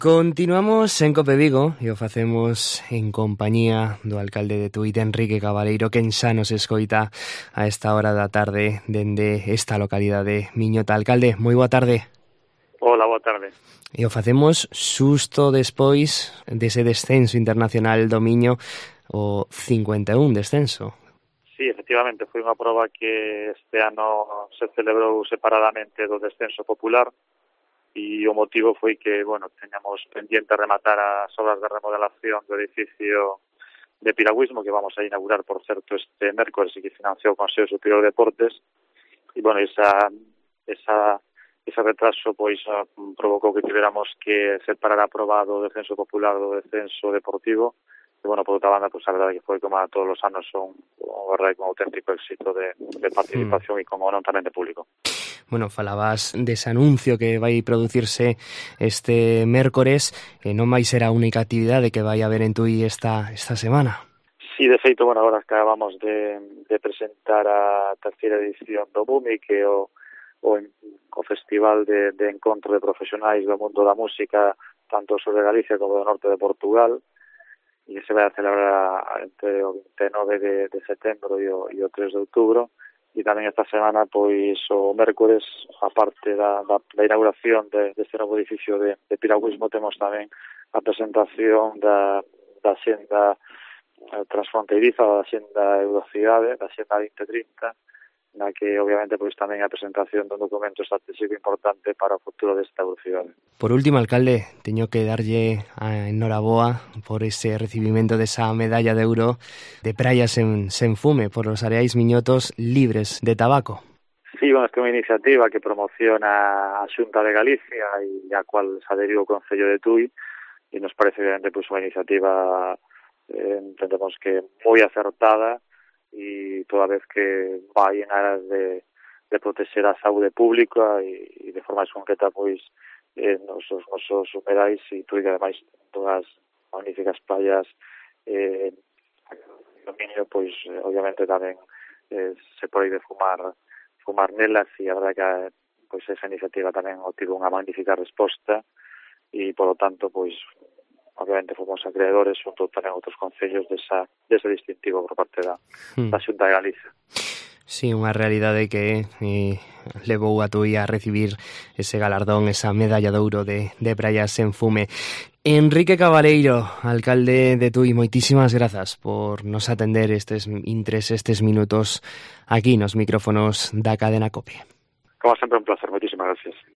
Continuamos en Cope Vigo e o facemos en compañía do alcalde de Tui, Enrique Cabaleiro, quen xa nos escoita a esta hora da tarde dende esta localidade miñota. Alcalde, moi boa tarde. Hola, boa tarde. E o facemos xusto despois dese descenso internacional do Miño, o 51 descenso. Sí, efectivamente, foi unha proba que este ano se celebrou separadamente do descenso popular e o motivo foi que, teñamos pendiente rematar as obras de remodelación do edificio de piragüismo que vamos a inaugurar, por certo, este mércores e que financiou o Consello Superior de Deportes. E, ese retraso provocou que tiveramos que separar a proba do descenso popular do descenso deportivo. E, por outra banda, a verdade que foi, como a todos os anos, un auténtico éxito de participación e, como non, tamén de público. Falabas dese anuncio que vai producirse este mércores, e non vai ser a única actividade que vai haber en Tui esta semana. Sí, de feito, agora acabamos de presentar a terceira edición do BUMI, que é o festival de encontro de profesionais do mundo da música, tanto sobre Galicia como do norte de Portugal, e se vai a celebrar entre o 29 de setembro e o 3 de outubro. E tamén esta semana, o mércores, a parte da inauguración deste novo edificio de piragüismo, temos tamén a presentación da Xenda Transfronteiriza, da Xenda Eurocidade, da Xenda 2030, na que, obviamente, tamén a presentación dun documento estratégico importante para o futuro desta Eurocidade. Por último, alcalde, teño que darlle a enhoraboa por ese recibimento desa medalla de ouro de Praias sen fume por os areais miñotos libres de tabaco. Sí, é unha iniciativa que promociona a Xunta de Galicia e a cual se adheriu o Concello de Tui, e nos parece, obviamente, unha iniciativa entendemos que moi acertada, e toda vez que vai en aras de protexer a saúde pública e de forma concreta nos nosos humedais e Tui, ademais, todas magníficas playas no Miño, obviamente tamén se proíbe fumar nelas, e a verdade que esa iniciativa tamén obtivo unha magnífica resposta e, por lo tanto, obviamente fomos acreedores xunto tamén outros concellos dese distintivo por parte da Xunta de Galicia. Sí, unha realidade que levou a Tui a recibir ese galardón, esa medalla de ouro de Praias sen fume. Enrique Cabaleiro, alcalde de Tui, moitísimas grazas por nos atender estes minutos aquí nos micrófonos da cadena COPE. Como sempre, un placer, moitísimas gracias.